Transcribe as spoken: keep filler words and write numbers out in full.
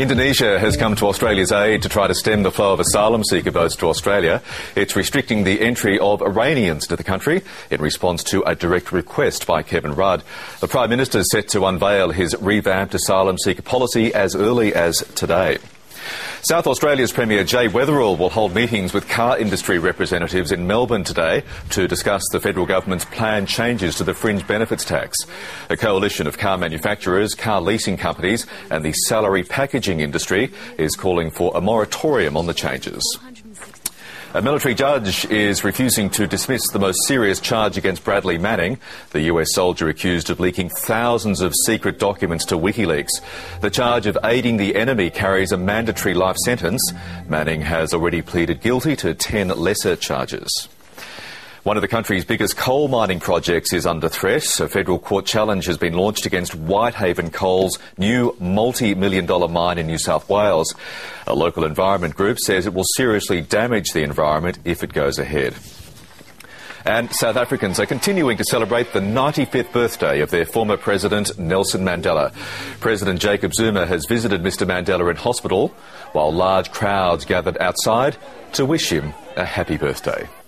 Indonesia has come to Australia's aid to try to stem the flow of asylum seeker boats to Australia. It's restricting the entry of Iranians to the country in response to a direct request by Kevin Rudd. The Prime Minister is set to unveil his revamped asylum seeker policy as early as today. South Australia's Premier Jay Weatherill will hold meetings with car industry representatives in Melbourne today to discuss the federal government's planned changes to the fringe benefits tax. A coalition of car manufacturers, car leasing companies and the salary packaging industry is calling for a moratorium on the changes. A military judge is refusing to dismiss the most serious charge against Bradley Manning, the U S soldier accused of leaking thousands of secret documents to WikiLeaks. The charge of aiding the enemy carries a mandatory life sentence. Manning has already pleaded guilty to ten lesser charges. One of the country's biggest coal mining projects is under threat. A federal court challenge has been launched against Whitehaven Coal's new multi-million dollar mine in New South Wales. A local environment group says it will seriously damage the environment if it goes ahead. And South Africans are continuing to celebrate the ninety-fifth birthday of their former president, Nelson Mandela. President Jacob Zuma has visited Mister Mandela in hospital, while large crowds gathered outside to wish him a happy birthday.